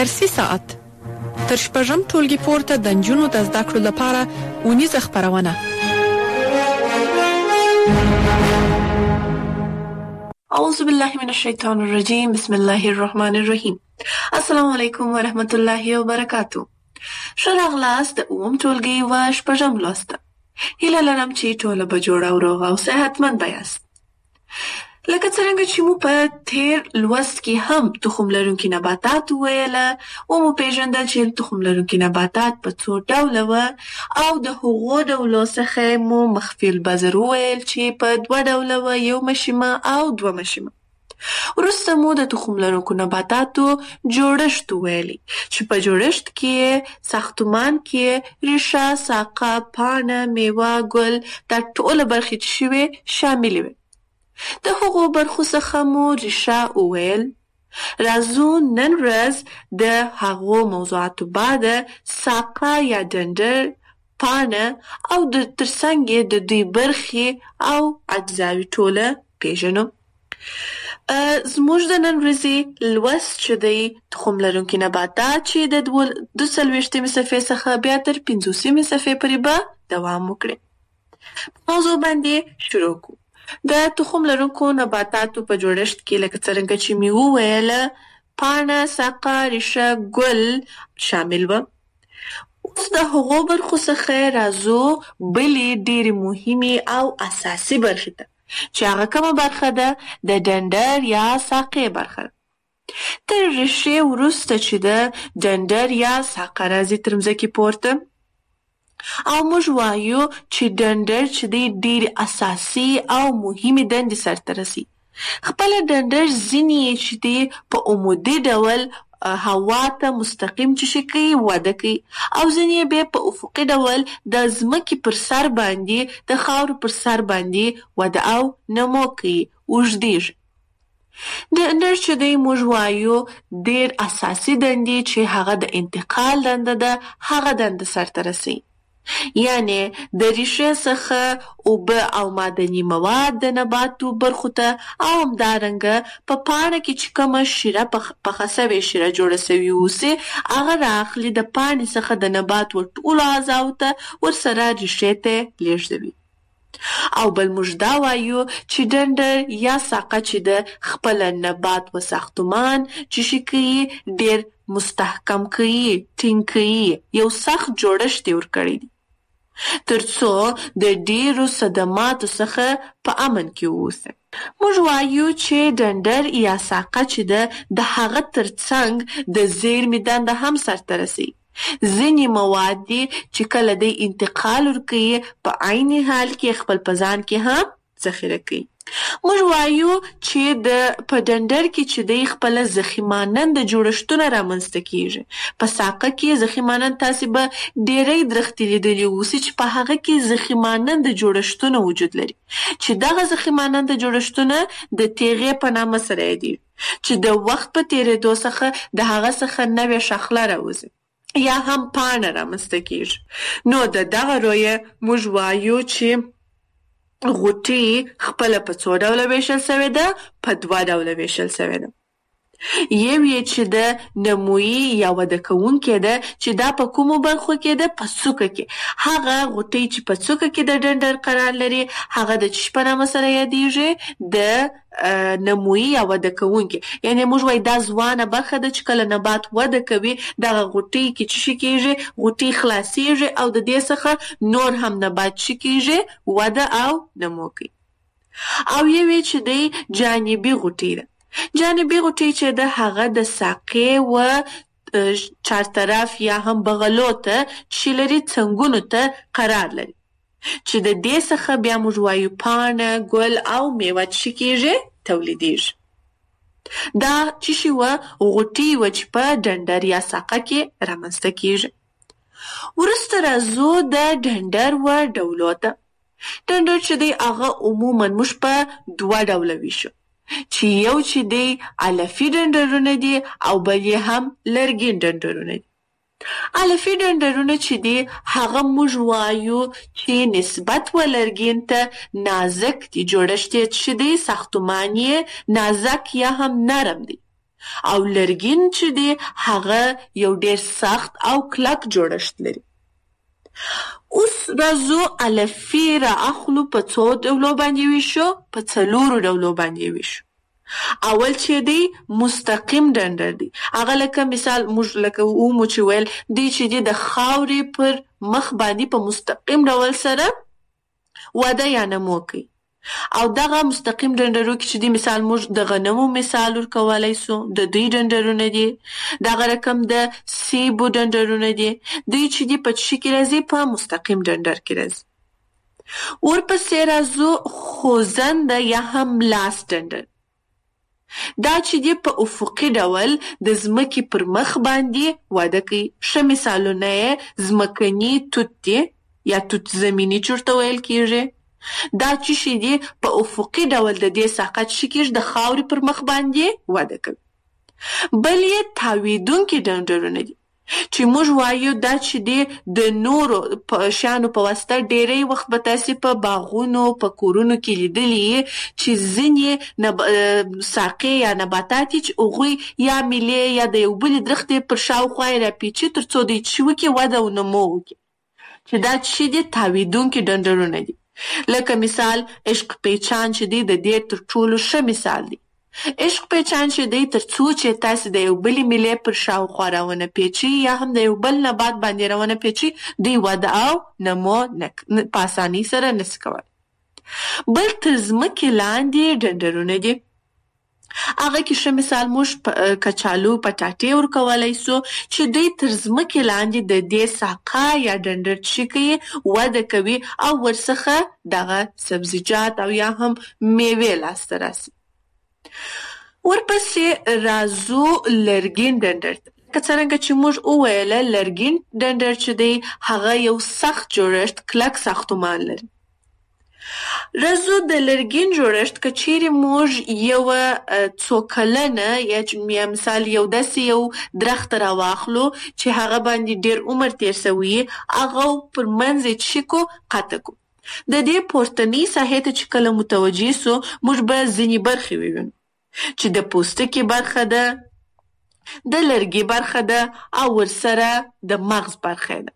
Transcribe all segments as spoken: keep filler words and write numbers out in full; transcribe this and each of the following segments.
درسي ساعت تر شپږم ټولګي پورته د نجونو د زده کړو لپاره اونیزه خپرونه. اعوذ بالله من الشیطان الرجیم. بسم الله الرحمن الرحیم. السلام علیکم ورحمت الله وبرکاتو. ښه راغلاست د اووم ټولګي و شپږم لوست. هیله لرم چې ټوله به جوړه او روغه او صحتمند به یاست. لکه څرنګه چې مو په تیر لوست کې هم تخم لرونکي نباتات وویله، ومو پیژندل چې تخم لرونکي نباتات په څو ډوله وه او د هغو ډولو څخه مو مخفي البذر وویل چې په دوه ډوله وه، یو مشیمه او دوه مشیمه. وروسته مو د تخم لرونکو نباتاتو جوړښت وویلی چې په جوړښت کې ساختمان کې ریښه، ساقه، پاڼه، میوه، ګل دا ټوله برخې چې شوې شاملې وې. د هغو برخو څخه مو ریښه وویل. راځو نن ورځ د هغو موضوعاتو بعد ساقه یا ډنډر، پاڼه او د ترڅنګ یې د دوی برخې او اجزاوې ټوله پیژنو. زموږ د نن ورځې لوست چې دی تخم لرونکي نباتات چې د دوه څلوېښتمې صفحې څخه بیا تر پنځوسمې صفحې پورې به دوام وکړي. موضوع باندې شروع کړو. د تخم لرونکو نباتاتو په جوړښت کې لکه څرنګه چې مې وویله پاڼه، ساقه، ریښه، ګل شامل وه. اوس د هغو برخو څخه راځو بلې ډېرې مهمې او اساسي برخې ته چې هغه کومه برخه ده؟ د ډنډر یا ساقې برخه. تر ریښې وروسته چې د ډنډر یا ساقه راځي تر مځکې پورته، او موږ وایو چې ډنډر چې دی ډېرې اساسي او مهمې دندې سرته رسي. خپله ډنډر ځینې یې چې دی په عمودي ډول هوا ته مستقیم چې شي کوي وده کوي، او ځینې یې بیا په افقي ډول د ځمکې پر سر باندې د خاورو پر سر باندې وده او نمو کوي، اوږدېږي. ډنډر چې دی موږ وایو ډېر اساسي دندې چې هغه د انتقال دنده ده، هغه دنده سرته رسي. یعنی د ریښې څخه اوبه او معدني مواد د نباتو برخو ته او همدارنګه په پاڼه کې چې کومه شیره پخه سوې شیره جوړه سوې اوسي هغه رااخلي د پاڼې څخه د نبات ټولو اعضاو ته ورسره ریښې ته لیږدوي. او بل موږ دا وایو چې ډنډر یا ساقه چې د خپل نبات و ساختمان چې شي کوي ډېر مستحکم کوي، ټینګ کوي، یو سخت جوړښت یې ورکړی دی ترڅو د ډېرو صدماتو څخه په امن کې واوسي. موږ وایو چې ډنډر یا ساقه چې ده د هغه ترڅنګ د زیرمې دنده هم سرته رسي. ځینې مواد دي چې کله دی انتقال ورکوي په عین حال کې خپل په ځان کې هم ذخیره کوي. موږ وایو چې د په ډنډر کې چې دی خپله ضخیماننده جوړښتونه رامنځته کیږي. په ساقه کې ضخیمانند تاسې به ډېری درختې لیدلي اوسي چې په هغه کې ضخیماننده جوړښتونه وجود لري چې دغه ضخیماننده جوړښتونه د تیغې په نامه سره یادېږي چې د وخت په تېرېدو څخه د هغه څخه نوې شاخله راوځي یا هم پاڼه رامنځته کیږي. نو د دغه رویه موږ وایو چې غوټې خپله په څو ډوله ویشل سوې ده؟ په دوه ډوله ویشل سوې ده. یو یې چې د نمویي یا وده کوونکې ده چې دا په کومو برخو کې ده؟ په څوکه کې. هغه غوټې چې په څوکه کې د ډنډر قرار لري هغه د چی په نامه سره یادېږي؟ د نمویي یا وده کوونکې. یعنې موږ وایو دا ځوانه برخه ده چې کله نبات وده کوي دغه غوټې کې چې شي کېږي؟ غوټې خلاصېږي او د دې څخه نور هم نبات شي کېږي وده او نمو کوي. او یو یې چې دی جانبي غوټې ده. جانبي غوټې چې ده هغه د ساقې و چارطرف یا هم بغلو ته چې لري څنګونو ته قرار لري چې د دې څخه بیا موږ وایو پاڼه، ګل او میوه چې کېږي تولیدېږي. دا چې شي وه غوټې وه چې په ډنډر یا ساقه کې رامنځته کېږي. وروسته راځو د ډنډر و ډولو ته. ډنډر چې دی هغه عموما موږ په دوه ډوله ویشو چې یو چې دی علفي ډنډرونه دي او بل یې هم لرګین ډنډرونه دي. علفي ډنډرونه چې دي هغه موږ وایو چې نسبت و لرګین ته نازک دي، جوړښت یې چې دی ساختمان یې نازک یا هم نرم دی. او لرګین چې دی هغه یو ډیر سخت او کلک جوړښت لري. اوس راځو الفي را اخلو په څو ډولو باندې ویشو، په څلورو ډولو باندې ویشو. اول چې دی مستقیم ډنډر دی، هغه لکه مثال موږ لکه ومو چې ویل دی چې دی د خاورې پر مخ باندې په مستقیم ډول سره وده یا نمو کوي. او دغه مستقیم ډنډرو کې چې دی مثال موږ د غنمو مثال ورکولای سو، د دوی ډنډرونه دي. دغه رقم د سیبو ډنډرونه دي، دوی چې دی په چی کې راځي؟ په مستقیم ډنډر کې راځي. ورپسې راځو خوځنده یا هم لاس ډنډر. دا چې دی په افقي ډول د ځمکې پر مخ باندې وده کوي. ښه مثالونه یې ځمکني توت دی یا توت زمینی چې ورته ویل کېږي. دا چې شي دی په افقي ډول د دې ساقه چې کېږي د خاورې پر مخ باندې وده کوي. بل یې تاویدونکي ډنډرونه دي چې موږ وایو دا چې دی د نورو شیانو په واسطه ډېری وخت به تاسې په باغونو په کورونو کې لیدلي چې ځینې نب... ساقې یا نباتات چې هغوی یا میلې یا د یو بلې درختې پر شاوخوا یې راپیچي تر څو دوی چې وکړي وده او نمو وکړي، چې دا چې دی تاویدونکي ډنډرونه دي. لکه مثال عشق پیچان چې دی د دې تر ټولو ښه مثال دی. عشق پیچان چې دی تر څو چې تاسې د یو بلې میلې پر شاوخوا راونه پیچي یا هم د یو بل نبات باندې راونه پیچي، دوی وده او نمو په اسانۍ سره نشي کولی. بل تر ځمکې لاندې ډنډرونه دي، هغه کې ښه مثال موږ کچالو پټاټې ورکولای سو چې دوی تر ځمکې لاندې د دې ساقه یا ډنډر چې کوي وده کوي او ورڅخه دغه سبزیجات او یا هم میوې لاسته راسي. ورپسې راځو لرګین ډنډر ته. که څرنګه چې موږ وویله لرګین ډنډر چې دی هغه یو سخت جوړښت کلک ساختمان لري. راځو د لرګین جوړښت که چیرې موږ یوه څو کلنه یا مثال یو داسې یو درخت راواخلو چې هغه باندې ډېر عمر تیر سوی، هغه پر منځ یې څه کو قطع کو. د دې پورتنۍ ساحې ته چې کله متوجه سو موږ به ځینې برخې ووینو چې د پوستکي برخه ده، د لرګي برخه ده او ورسره د مغز برخه ده.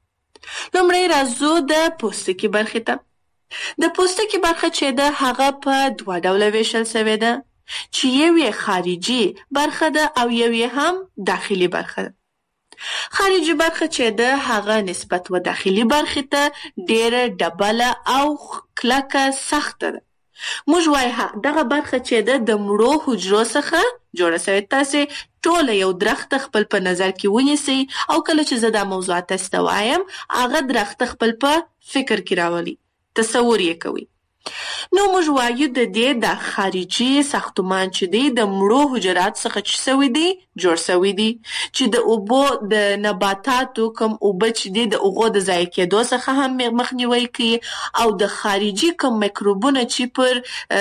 لومړی راځو د پوستکي برخې ته. د پوستکي برخه چې ده هغه په دوه ډوله ویشل سوې ده چې یو یې خارجي برخه ده او یو یې هم داخلي برخه ده. خارجي برخه چې ده هغه نسبت و داخلي برخې ته ډېره ډبله او کلکه سخته ده. موږ وایو دغه برخه چې ده د مړو حجرو څخه جوړه سوې. تاسې ټوله یو درخت خپل په نظر کې ونیسئ او کله چې زه دا موضوع تاسې ته وایم هغه درخت خپل په فکر کې راولئ، تصور یې کوي. نو موږ وایو د دې د خارجي ساختمان چې دی د مړو حجرات څخه چې سوی دی جوړ سوی دی چې د اوبو د نباتاتو کم اوبه چې دی د اوغو د ضایع کېدو څخه هم مخنیوی کوي او د خارجي کم میکروبونه چې پر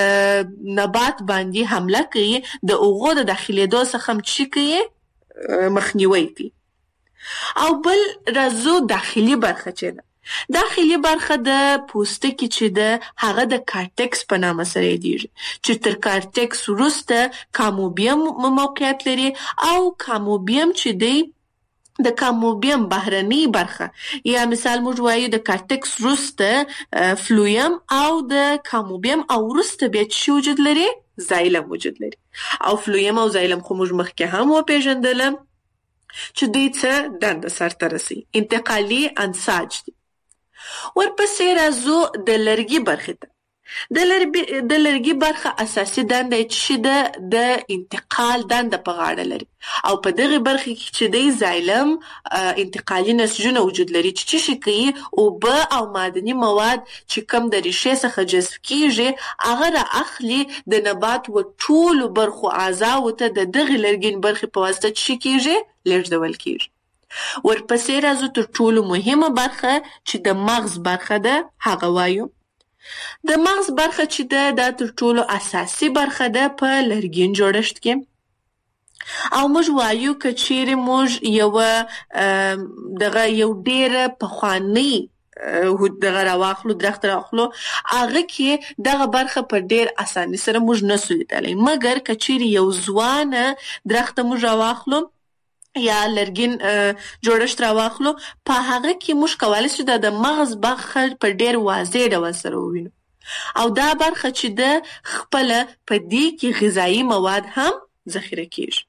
نبات باندې حمله کوي د اوغو د داخلېدو څخه هم چې کوي مخنیوی کوي. او بل راځو داخلي برخه چې ده. داخلي برخه د پوستکي چې ده هغه د کارټکس په نامه سره یادیږي چې تر کارټکس وروسته کاموبیم موقعیت لري او کاموبیم چې دی د کاموبیم بهرنۍ برخه یا مثال موږ وایو د کارټکس وروسته فلویم او د کاموبیم او وروسته بیا چې وجود لري زایلم وجود لري. او فلویم او زایلم خو موږ مخکې هم وپېژندله چې دوی څه دنده سرته رسوي، انتقالي انساج دي. ورپسې راځو د لرګي برخې ته. د لرګي برخه اساسي دنده چې ده د انتقال دنده په غاړه لري او په دغه برخه کې چې دی زایلم انتقالي نسجونه وجود لري چې څه کوي اوبه او معدني مواد چې کم د ریښې څخه جذب کیږي هغه را اخلي د نبات و ټولو برخو اعضاو ته د دغه لرګین برخې په واسطه چې کیږي لېږدول کیږي. ورپسې راځو تر ټولو مهمه برخه چې د مغز برخه ده هغه وایو. د مغز برخه چې ده دا تر ټولو اساسي برخه ده په لرګین جوړښت کې او موږ وایو که چیرې موږ یوه دغه یو ډېره پخوانۍ دغه راواخلو درخت راواخلو هغه کې دغه برخه په ډیر اساني سره موږ نسو لیدلی، مګر که چیرې یو ځوانه درخت موږ راواخلو یا لرګین جوړښت راواخلو، په هغه کې موږ کولی شو د مغز برخه په ډیر واضح ډول سره ووینو، او دا برخه چې ده خپله په دې کې غذایي مواد هم ذخیره کیږي.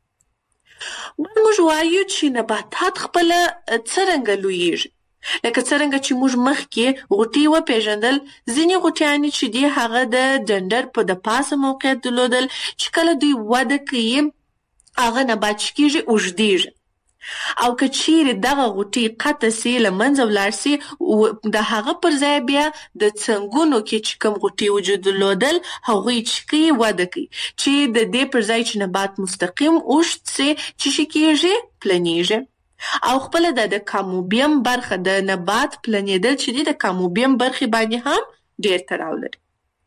موږ وایو چې نباتات خپله څرنګه لویږي، لکه څرنګه چې موږ مخکې غوټې وپېژندل. ځینې غوټیانې چې دي هغه د ډنډر په د پاسه موقعیت درلودل، چې کله دوی وده کوي هغه نبات چې کېږي اوږدېږي، او که چیرې دغه غوټې قطع سي له منځه ولاړ سي، د هغه پر ځای بیا د څنګونو کې چې کوم غوټې وجود درلودل هغوی چې کوي وده کوي، چې د دې پر ځای چې نبات مستقیم اوږد سي چې شي کېږي پلنېږي. او خپله د کاموبیم برخه د نبات پلنېدل چې دي د کاموبیم برخې باندې هم ډېر تړاو لري.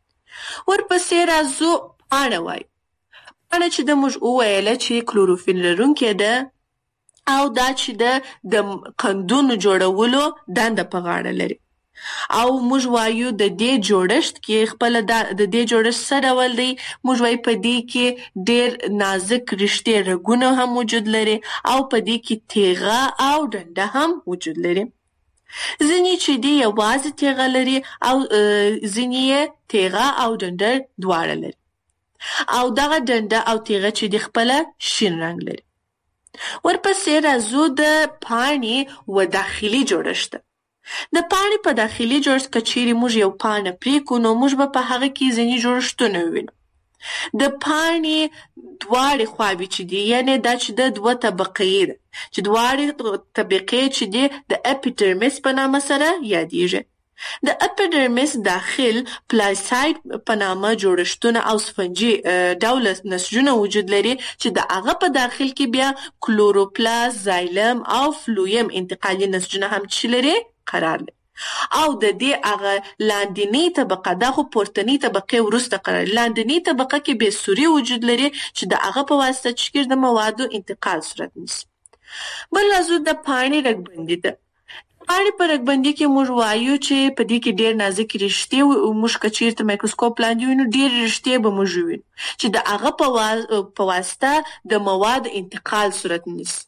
ورپسې راځو پاڼه وایو. پاڼه چې د موږ وویله چې کلوروفیل لرونکې ده، او دا چې ده د قندونو جوړولو دنده په غاړه لري. او موږ وایو د دې جوړښت کې خپله د دې جوړښت څه ډول دی، موږ وایو په دې کې ډېر نازک رشتې رګونه هم وجود لري، او په دې کې تیغه او ډنډه هم وجود لري. ځینې چې دي یوازې تیغه لري، او ځینې یې تیغه او ډنډه دواړه لري، او دغه ډنډه او تیغه چې دي خپله شین رنګ لري. ورپسې راځو د پاڼې و داخلي جوړښت. د پاڼې په داخلي جوړښت که چیرې موږ یو پاڼه پرې کړو، نو موږ به په هغه کې ځینې جوړښتونه ووینو. د پاڼې دواړې خواوې چې دي، یعنې دا چې د دوه طبقې ده، چې دواړې طبقې چې دي د اپیډرمیس په نامه سره یادېږي. د اپیډرمیس داخل پلاساید په نامه جوړښتونه او سفنجي ډوله نسجونه وجود لري، چې د هغه په داخل کې بیا کلوروپلاست، زایلم او فلویم انتقالي نسجونه هم چې لري قرار لري. او د دې هغه لاندنۍ طبقه، دا خو پورتنۍ طبقې وروسته قرار لري، لاندنۍ طبقه کې بې سوري وجود لري چې د هغه په واسطه چې کېږي د موادو انتقال صورت نیسي. بل راځو د پاڼې رګبندي ته. پاڼې په رګبندي کې موږ وایو چې په دې کې ډېر نازک رشتې، موږ که چېرته مایکروسکوپ لاندې وینو ډېر رشتې به موږ وینو چې د هغه په واسطه د موادو انتقال صورت نیسي.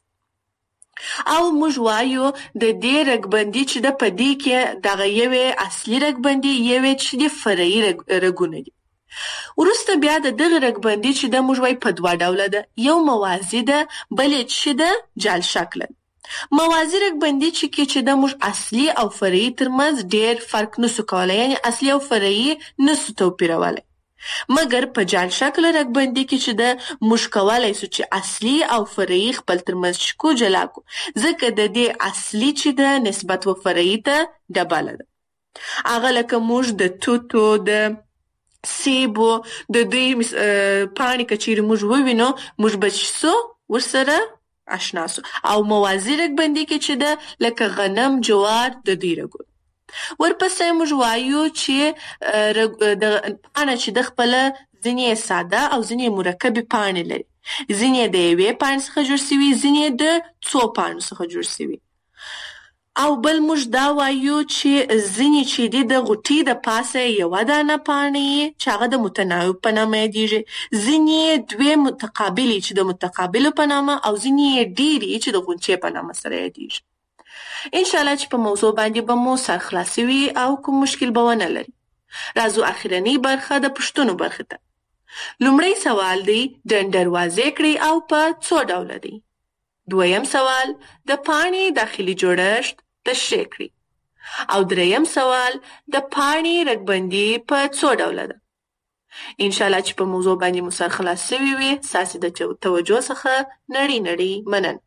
او موږ وایو د دې رګبندي چې د په دې کې دغه یوې اصلي رګبندي، یوې چې د فرعي رګونه دي. وروسته بیا د دغه رګبندي چې د موږ وایو په دوه ډوله ده، یو موازي ده، بل یې چې ده جال شکله ده. موازي رګبندي چې کې چې د موږ اصلي او فرعي ترمنځ ډېر فرق نسو کولی، یعنې اصلي او فرعي نسو توپیرولی. مګر په جال شکل رګبندي کې چې ده موږ کولی سو چې اصلي او فرعي خپل ترمنځ شکو جلا کو، ځکه د دې اصلي چې ده نسبت و فرعي ته ډبله ده. هغه لکه موږ د توتو، د سیبو د دوی پاڼې که چیرې موږ ووینو، موږ به چې سو ورسره آشنا سو. او موازي رګبندي کې چې ده لکه غنم، جوار د دوی رګونه. ورپسې موږ وایو چې پاڼه چې د خپله ځینې ساده او ځینې مرکبې پاڼې لري، ځینې د یوې پاڼې څخه جوړ سوي، ځینې د څو پاڼو څخه جوړ سوي. او بل موږ دا وایو چې ځینې چې دي د غوټې د پاسه یوه دانه پاڼه یې چې هغه د متناوب په نامه یادېږي، ځینې دوې متقابلې چې د متقابلو په نامه، او ځینې یې ډېرې چې د غونچې په نامه سره یادېږي. انشاءالله چې په موضوع باندې به مو سر خلاصي وي او کوم مشکل به ونه لري. راځو اخرنۍ برخه د پوښتنو برخې ته. لومړی سوال دی ډنډر واضح کړئ او په څو ډوله دی. دویم سوال د پاڼې داخلي جوړښت تشریح کړئ. او دریم سوال د پاڼې رګبندي په څو ډوله ده. انشاءالله چې په موضوع باندې مو سر خلاص شوي وي. ستاسې د توجه څخه نړۍ نړۍ مننه.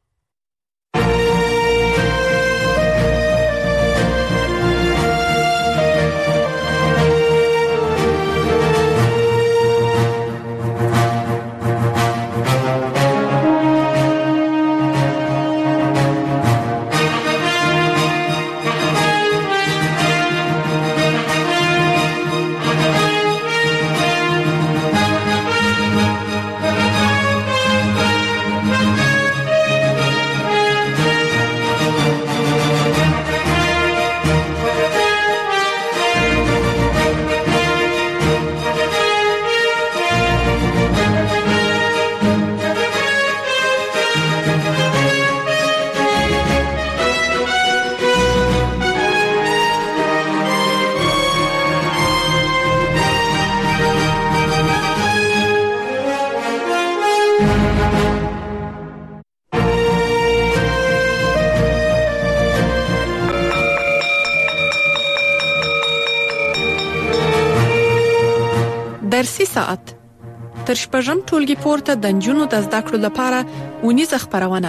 درسي ساعت تر شپږم ټولګي پورته د نجونو د زده کړو لپاره ونیزه خپرونه.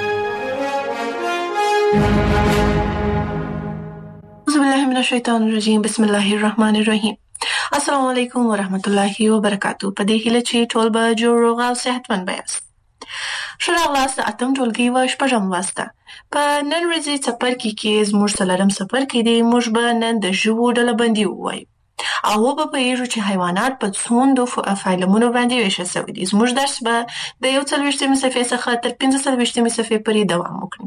اعوذ بالله من الشیطان الرجیم. بسم الله الرحمن الرحیم. السلام علیکم ورحمت الله وبرکاتو. په دې هیله چې ټول به جوړ روغ او صحتمند یاست. ښه راغلاست د اتم ټولګي و شپږم لوست ته. په نن ورځې څپرکي کې زموږ څلورم څپرکی دی. موږ به نن د ژوو ډلبندي ووایو او وپوهیږو چې حیوانات په څومره فایلمونو باندې ویشل شوي دي. زموږ درس به د یو څلوېښتمې صفحې څخه تر پنځه څلوېښتمې صفحې پورې دوام وکړي.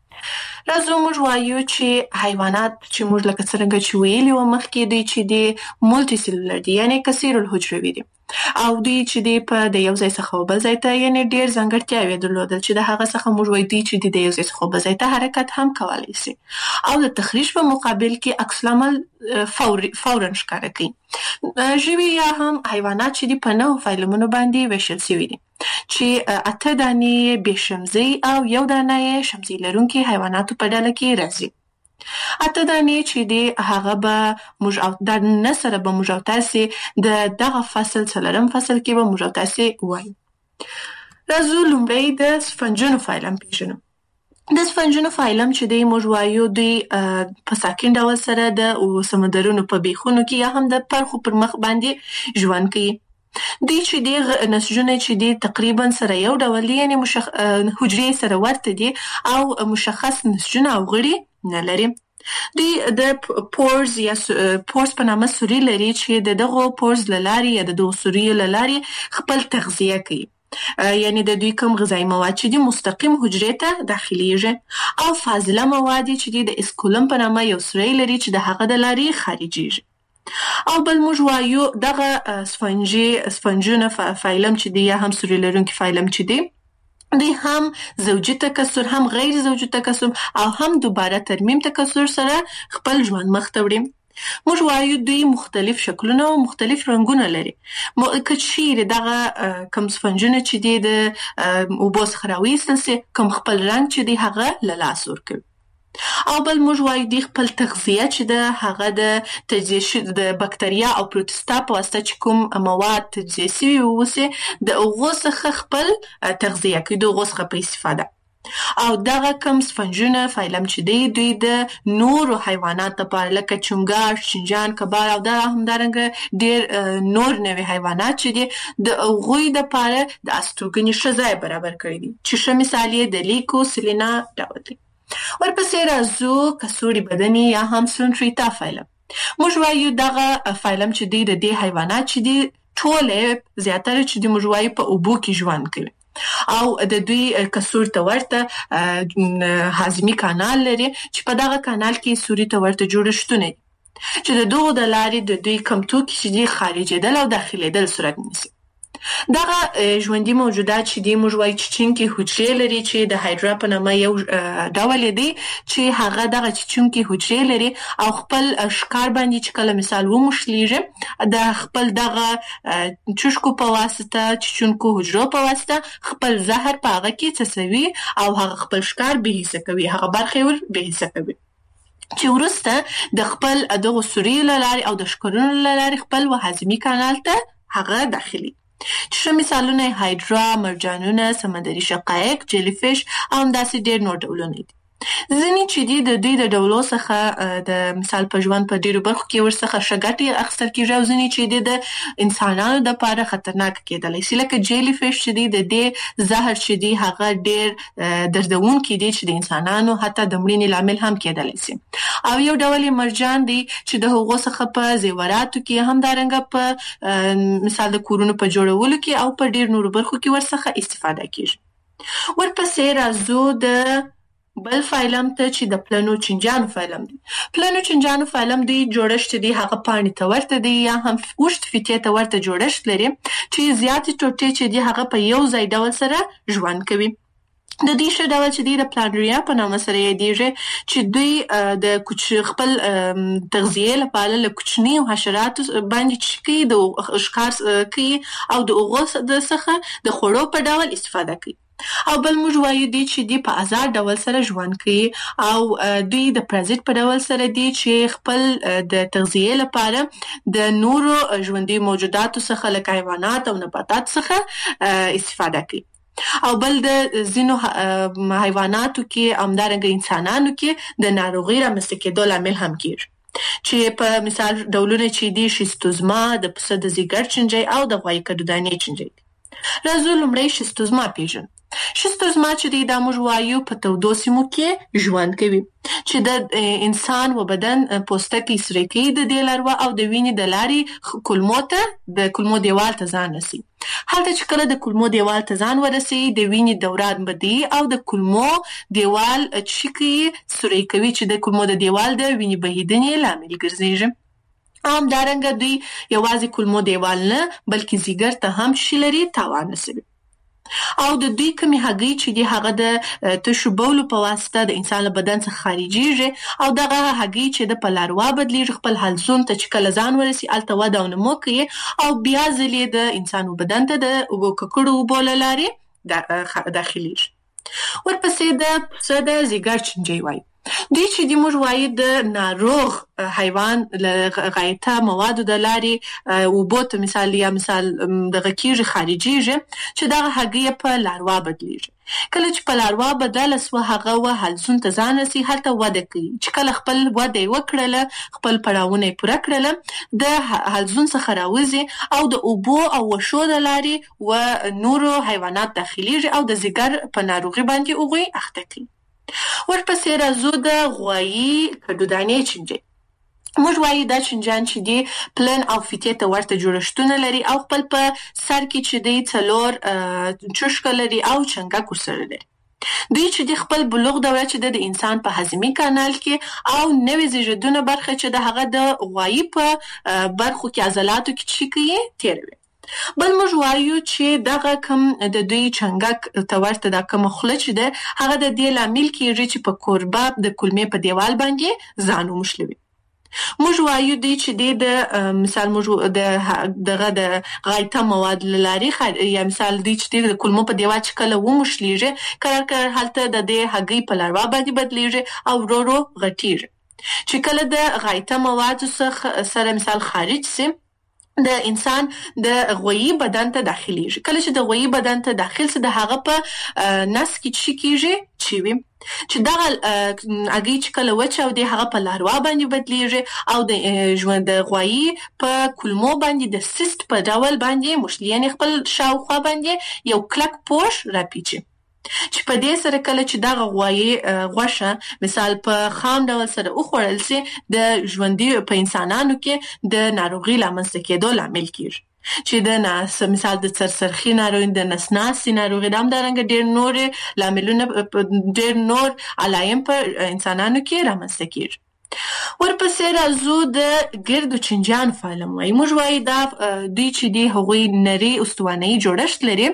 راځو موږ وایو چې حیوانات چې موږ لکه څرنګه چې ویلي وو مخکې دی چې دی مولټي سیلولر دي، یعنی کثیر الحجروي دي او دوی چې دی په د یو ځای څخه بل ځای ته یعنی ډېر ځانګړتیاوې درلودل چې د هغه څخه موږ وایو دوی چې د یو ځای څخه بل ځای ته حرکت هم کولی شي او د تخریش په مقابل کې عکس العمل فورا ښکاره کوي. ژوي یا هم حیوانات چې دی په نهو فایلمونو باندې ویشل شوي دي چې اته دانې بې شمزۍ او یو دانه یې شمزۍ لرونکي حیواناتو په ډله کې راځي. اته دانې چې دی هغه به موږ او د نه سره به موږ او تاسې د دغه فصل څلورم فصل کې به موږ او تاسې وایو. راځو لومړی د سفنجونو فایلم پېژنو. د سفنجونو فایلم چې دی موږ وایو دوی په ساکن ډول سره د سمندرونو په بیخونو کې یا هم د پرخو پر مخ باندې ژوند کوي. دوی چې دی نسجونه چې دی تقریبا سره یو ډول دي، یعنی مشخ... حجرې سره ورته دي او مشخص نسجونه او غړي نه لري. دوی د پورز یا پورز په نامه سوري لري چې د دغو پورز له لارې یا د دغو سوریو له لارې خپل تغذیه کوي، یعنی د دوی کوم غذایي مواد چې دي مستقیم حجرې ته داخليږي او فاضله مواد چې دي د اسکولم په نامه یو سوری لري چې د هغه د لارې خارجيږي. او بل موږ وایو دغه سفنجي سفنجونه فایلم چې دی یا هم سوري لرونکي فایلم چې دی دوی هم زوجي تکثر هم غیر زوجي تکثر او هم دوباره ترمیم تکثر سره خپل ژوند مخ ته وړي. موږ وایو دوی مختلف شکلونه او مختلف رنګونه لري. که چیرې دغه کوم سفنجونه چې دی د اوبو څخه راویستل سي کوم خپل رنګ چې دی هغه له لاسه ورکوي. او بل موږ وایو دوی خپل تغذیه چې ده هغه د تجزیه د بکتریا او پروتستا په واسطه چې کوم مواد تجزیه شوي اوسي د هغو څخه خپل تغذیه کوي، د هغو څخه په استفاده. او دغه کوم سفنجونه فایلم چې دی دوی د نورو حیوانات لپاره لکه چونګاښ، چینجان، کبار او دا همدارنګه ډېر نور نوي حیوانات چې دي د هغوی دپاره د استوګنې ښه ځای برابر کړی دي چې ښه مثال یې د لیکو سلینا ډول دی. ورپسې راځو کڅوړي بدني یا هم سونټریتا فایلم. موږ وایو دغه فایلم چې دی د دې حیوانات چې دی ټولې زیاتره چې دی موږ وایو په اوبو کې ژوند کوي او د دوی کڅوړ ته ورته هاضمي کانال لري چې په دغه کانال کې سوري ته ورته جوړښتونه دي چې د دغو د لارې د دوی کم توکي چې دی خارجېدل او داخلېدل صورت نیسي. دغه ژوندي موجودات چې دی موږ وایو چیچونکي حجرې لري چې د هایډرا په نامه یو ډول دی چې هغه دغه چیچونکي حجرې لري او خپل ښکار باندې چې کله مثال وموښلیږي د خپل دغه چوشکو په واسطه چیچونکو حجرو په واسطه خپل زهر په هغه کې څڅوي او هغه خپل ښکار بې حسه کوي، هغه برخې ور بې حسه کوي چې وروسته د خپل دغو سوریو له لارې او د ښکرونو له لارې خپل هاضمي کانال ته هغه داخلي. ښه مثالونه هایډرا، مرجانونه، سمندري شقایق، جیلی فیش او همداسې ډېر نور ډولونه دي. ځینې چې دي د دوی د ډولو څخه د مثال په ژوند په ډېرو برخو کې ورڅخه ښه ګټې اخیستل کېږي او ځینې چې دي د انسانانو دپاره خطرناک کېدلی شي، لکه جیلی فیش چې دي د دې زهر چې دي هغه ډېر دردونکي دي چې د انسانانو حتی د مړینې لامل هم کېدلی شي. او یو ډول یې مرجان دی چې د هغو څخه په زیوراتو کې همدارنګه په مثال د کورونو په جوړولو کې او په ډېر نورو برخو کې ورڅخه استفاده کېږي. ورپسې راځو د بل فایلم ته چې د پلنو چینجانو فایلم دی. پلنو چینجانو فایلم دی جوړښت دی هغه پاڼې ته ورته دی یا هم اوږد فیتې ته ورته جوړښت لري چې زیاتې ټوټې چې دی هغه په یو ځای ډول سره ژوند کوي. د دې ښه ډول چې دی د پلانریا په نامه سره یادېږي چې دوی د خپل تغذیې لپاره له کوچنیو حشراتو باندې چې کوي د ښکار کوي او د هغو څخه د خوړو په ډول استفاده کوي. او بل موږ وایو دی چې دی په آزاد ډول سره ژوند کوي او دوی د پرازیت په ډول سره دی چې خپل د تغذیه لپاره د نورو ژوندي موجوداتو څخه لکه حیوانات او نباتات څخه استفاده کوي. او بل د ځینو حیواناتو کې همدارنګه انسانانو کې د ناروغۍ رامنځته کېدو لامل هم کېږي، چې په مثال ډولونه چې دي شیستوزما، د پسه د ځیګر چینجی او د غوایي کډودانې چینجی دي. راځو لومړی شیستوزما پیژنو. شیستوزما چې دی دا موږ وایو په تودو سیمو کې ژوند کوي، چې د انسان و بدن پوستکی سره کوي د دې لاروا او د وینې د لارې کولمو ته د کولمو دیوال ته ځان رسي. هلته چې کله د کولمو دیوال ته ځان ورسي د وینې دوران بدی او د کولمو دیوال چې کوي سوري کوي چې د کولمو د دیوال د وینې بهیدنې لامل ګرځي. هم دارنګه دوی یوازې کولمو دیوال نه بلکې ځیګر ته هم شي لري تاوان رسوي. او د دوی کومې هګۍ چې دی هغه د تشو بولو په واسطه د انسان له بدن څخه خارجيږي او دغه هګۍ چې د په لاروا بدلیږي خپل حلزون ته چې کله ځان ورسي الته وده او نمو کوي او بیا ځلې د انسان بدن ته د اوبو ککړو اوبو له لارې داخليږي. ورپسې د پسه د ځیګر چینجی وایي. دوی چې دی موږ وایي د ناروغ حیوان له غایطه موادو د لارې اوبو ته مثال یا مثال دغه کېږي خارجيږي چې دغه هګۍ په لاروا بدلیږي. کله چې په لاروا بدله سوه هغه و حلزون ته ځان رسي هلته وده کوي، چې کله خپل وده یې وکړله خپل پړاوونه یې پوره کړله د حلزون څخه راوځي او د اوبو او وشو د لارې و نورو حیوانات داخليږي او د ځیګر په ناروغي باندې هغوی اخته کوي. ورپسې راځو د غوایي کډودانې چینجی. موږ وایو دا چینجیان چې دی پلن او فیتې ته ورته جوړښتونه لري او خپل په سر کې چې دی څلور چشکه لري او چنګک ورسره لري. دوی چې دی خپل بلوغ دوره چې د انسان په هضمي کانال کې او نوې زیږیدونه برخه چې د هغه د غوایي په برخو کې عضلاتو کې چې کوي تیروي. بل موږ وایو چې دغه کم د دوی چنګک ته ورته دا کوم خوله چې ده هغه د دې لامل کېږي چې په کوربه د کولمې په دیوال باندې ځان وموښلوي. موږ وایو دی چې د مثال موږ د دغه د غایطه مواد لارې یا مثال دی چې د کولمو په دیوال چې کله وموښلیږي کله کله هلته د دې هګۍ په لاروا باندې بدلیږي او ورو ورو غټیږي، چې کله د غایطه مواد څخه سره مثال خارج سي د انسان د غوایي بدن ته داخليږي. کله چې د غوایي بدن ته داخل سي د هغه په نس کې چې کېږي چوي چې دغه هګۍ چې کله وچه او د هغه په لاروا باندې بدلیږي او د ژوند د غوایي په کولمو باندې د سیست په ډول باندې مشلیان خپل شاوخوا باندې یو کلک پوش راپیچي، چې په دې سره کله چې دغه غوایي غوښه مثال په خام ډول سره وخوړل سي د ژوندي په انسانانو کې د ناروغي لامنځته کېدو لامل کېږي، چې د ناس مثال د سرسرخي ناروغي د نسناسي ناروغي د همدارنګه ډېر نور لاملونه ډېر نور علایم په انسانانو کې رامنځته کېږي. ورپسې راځو د ګردو چینجیانو فعالم وایي. موږ وایي دا دوی چې دی هغوی نري استوانه‌یي جوړښت لري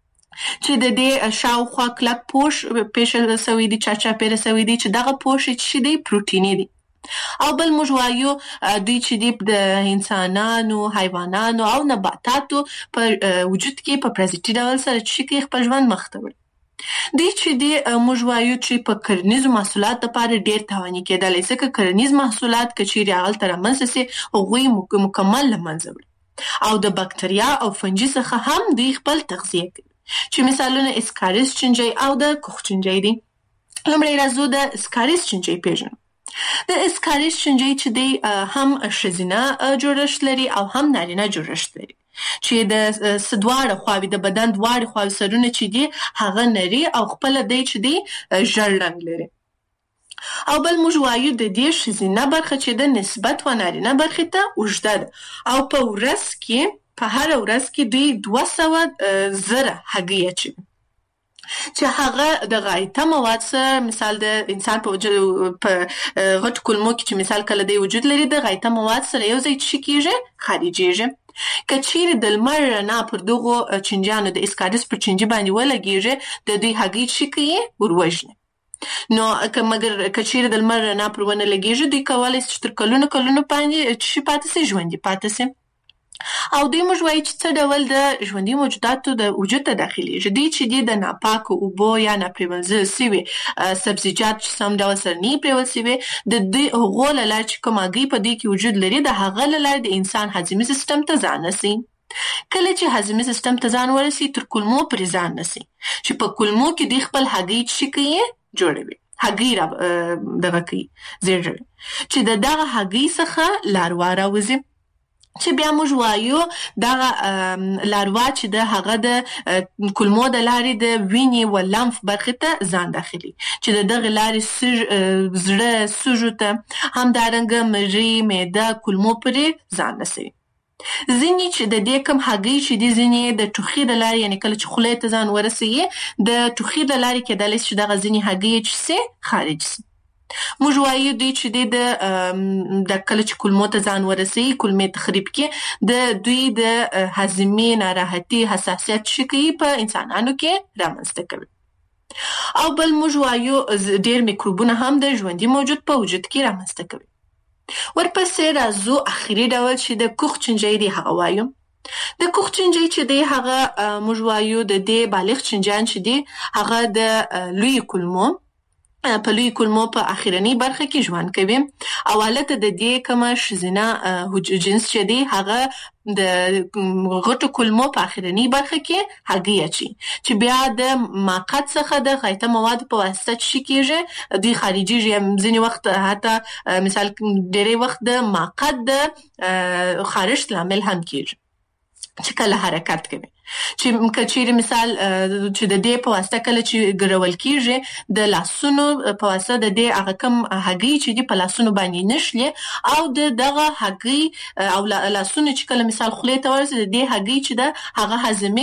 چې د دې شاوخوا کلک پوش پیښه سوی دی چا چا پیره سوی دی چې دغه پوش چې دی پروتیني دی. او بل موږ وایو دوی چې دی د انسانانو حیوانانو او نباتاتو په وجود کې په پرازیتي ډول سره چې کې خپل ژوند مخ ته وړي. دوی چې دی موږ وایو چې په کرنیزو محصولات لپاره ډېر تاواني کېدلی، ځکه کرنیز محصولات که چیرې هغلته رامنځته سي هغوی مکمل له منځه وړي او د بکتریا او فنجي څخه هم دوی خپل تغذیه کوي، چې مثالونه اسکاریس چینجی او د کوخ چینجی دي. لومړی راځو د اسکاریس چینجی پیژنو. د اسکاریس چینجی چې دی هم ښځینه جوړښت لري او هم نارینه جوړښت لري، چې د دواړه خواوې د بدن دواړه خواوې سرونه چې دي هغه نري او خپله دی چې دی ژړ رنګ لري. او بل موږ وایو د دې ښځینه برخه چې د نسبت و نارینه برخې ته اوږده ده او په ورځ کې په هر ورځ کې دوی دوه سوه زره هګۍ اچوي، چې هغه د غایطه مواد سره مثال د انسان په وجود په غټ کولمو کې چې مثال کله دی وجود لري د غایطه مواد سره یو ځای چې کېږي خارجېږي. که چیرې د لمر رڼا پر دغو چینجیانو د اسکاریس پر چینجي باندې ولګېږي د دوی هګۍ چې کوي وروژني. نو که مګر که چیرې د لمر رڼا پر ونه لګېږي دوی کولی شي چې تر کلونو کلونو باندې چې پاتې سي ژوندي پاتې سي. او دوی موږ وایي چې څه ډول د ژوندي موجوداتو د وجود ته داخليږي. دوی چې دي د ناپاکو اوبو یا ناپریولځل سوي سبزیجات چې سم ډول سره نه پریول سوي د دوی هغو له لارې چې کوم هګۍ په دوی کې وجود لري د هغه له لارې د انسان هاضمي سیستم ته ځان رسي. کله چې هاضمي سیستم ته ځان ورسي تر کولمو پورې ځان رسي چې په کولمو کې دوی خپل هګۍ چې کوي جوړوي، هګۍ را دغه کوي زیږوي چې د دغه هګۍ څخه لاروا راوځي چې بیا موږ وایو دغه لاروا چې د هغه د کولمو د لارې د وینې و لمف برخې ته ځان داخلي چې د دغه لارې زړه سږو ته همدارنګه مری معده کولمو پورې ځان رسوي. ځینې چې د دې کوم هګۍ چې دي ځینې د ټوخي د لارې یعنې کله چې خولې ته ځان ورسوي د ټوخي د لارې کېدلی شي چې دغه ځینې هګۍ چې سي خارج سي. موږ وایو دوی چې دی د د کله چې کولمو ته ځان ورسوي کولمې تخریب کې د دوی د هاضمې ناراحتي حساسیت چې کوي په انسانانو کې رامنځته کوي. او بل موږ وایو ډېر میکروبونه هم د ژوندي موجود په وجود کې رامنځته کوي. ورپسې راځو اخري ډول چې د کوخ چنجۍ دی هغه وایو. د کوخ چنجۍ چې دی هغه موږ وایو د دې بالغ چنجان چې دی هغه د لوی کولمو په لوی کولمو په اخرنی برخه کې ژوند کوي او حالت د دې کومه ښځینه جنس چې دی هغه د غټو کولمو په اخرنی برخه کې هګۍ اچي چې بیا د ماقات څخه د غایطه مواد په واسطه چې کېږي دوی خارجيږي. ځینې وخت حتی مثال ډېری وخت د ماقات د خارښت لامل هم کېږي چې کله حرکت کوي چې کچېرې مثال چې د دې په واسطه کله چې ګرول کېږي د لاسونو په واسطه د دې هغه کوم هګۍ چې دي په لاسونو باندې نشلي او د دغه هګۍ او لاسونو چې کله مثال خولې ته ورسي د دې هګۍ چې ده هغه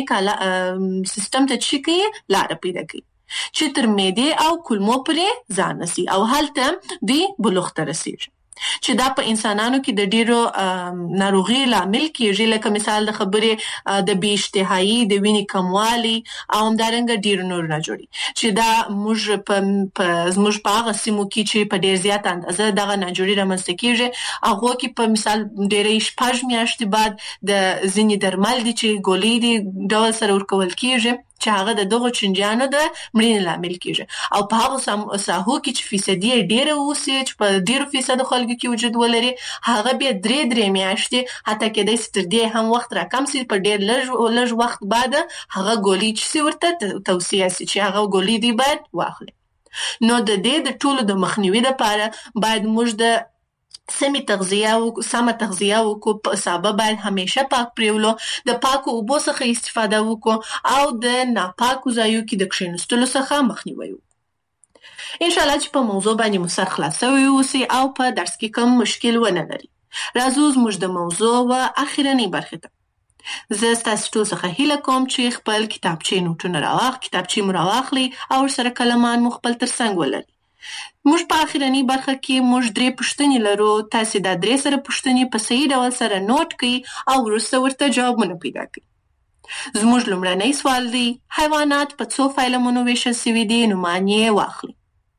هاضمي سیستم ته چې کوي لاره پیدا کوي چې تر معدې او کولمو پورې ځان رسي او هلته دوی بلوغ ته رسېږي چې دا په انسانانو کې د ډیرو ناروغي لامل کېږي لکه مثال د خبرې د بې اشتهایي د وینې کموالي او همدارنګه ډیرو نور نه جوړي چې دا موږ په زموږ په هغه سیمو کې چې په ډیر زیات اندازه دغه ناجوړي رامنځته کېږي هغو کې په مثال ډیرې شپږ میاشتې بعد د ځینې درمل دي چې ګولۍ دي ډول سره ورکول کېږي چې هغه د دغو چنجیانو د مړینې لامل کېږي او په هغو ساحو کې چې فیصدي ډیره اوسي چې په ډیرو فیصدو خلکو کې وجود ولري هغه بیا درې درې میاشتې حتی کېدای شي تر دې هم وخت راکم سي په ډیر لږ لږ وخت بعد هغه ګولۍ چې سي ورته توصیه سي چې هغه ګولۍ دی باید واخلي. نو د دې د ټولو د مخنیوي لپاره باید موږ د سمې تغذیه او سمه تغذیه وکړو. په سابه باید همیشه پاک پریولو، د پاکو اوبو څخه استفاده وکړو او د ناپاکو ځایو کې د کښېنستلو څخه مخنیوي وکړو. انشاءالله چې په موضوع باندې مو سر خلاص شوی اوسي او په درس کې کوم مشکل ونه لري. راځو زموږ د موضوع و اخرنۍ برخې ته. زه ستاسو ټول څخه هیله کوم چې خپل کتابچې نوټونه راواخ کتابچې مو راواخلئ او ورسره کلمان مو خپل تر څنګ ولرئ. موږ په اخرنۍ برخه کې موږ درې پوښتنې لرو. تاسې دا درې سره پوښتنې په صحیح ډول سره نوٹ کړئ او وروسته ورته جوابونه پیدا کړئ. زموږ لومړنی سوال دی حیوانات په څو فایلمونو ویشل سوي دي؟ نومان یې واخلئ.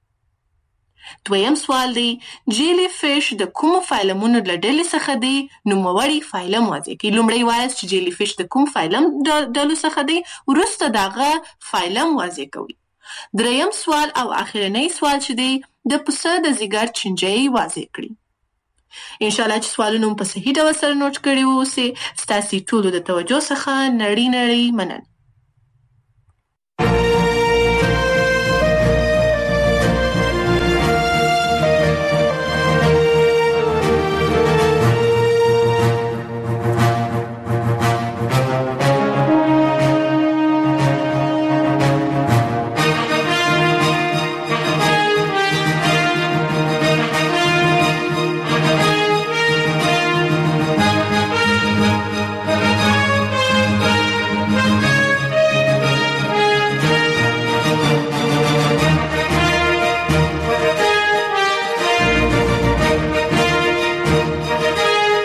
دویم سوال دی جیلی فیش د کومو فایلمونو له ډلې څخه دی؟ نوموړی فایلم واضح کړئ. لومړی وایاست چې جیلی فیش د کوم فایلم ډلو څخه دی، وروسته دغه فایلم واضح کوئ. دریم سوال او اخرنۍ سوال چې دی د پسه د ځیګر چنجۍ واضح کړي. انشاءالله چې سوالونه په صحیح ډول سره نوٹ کړي اوسئ. ستاسې ټولو د توجه څخه نړۍ نړۍ مننه.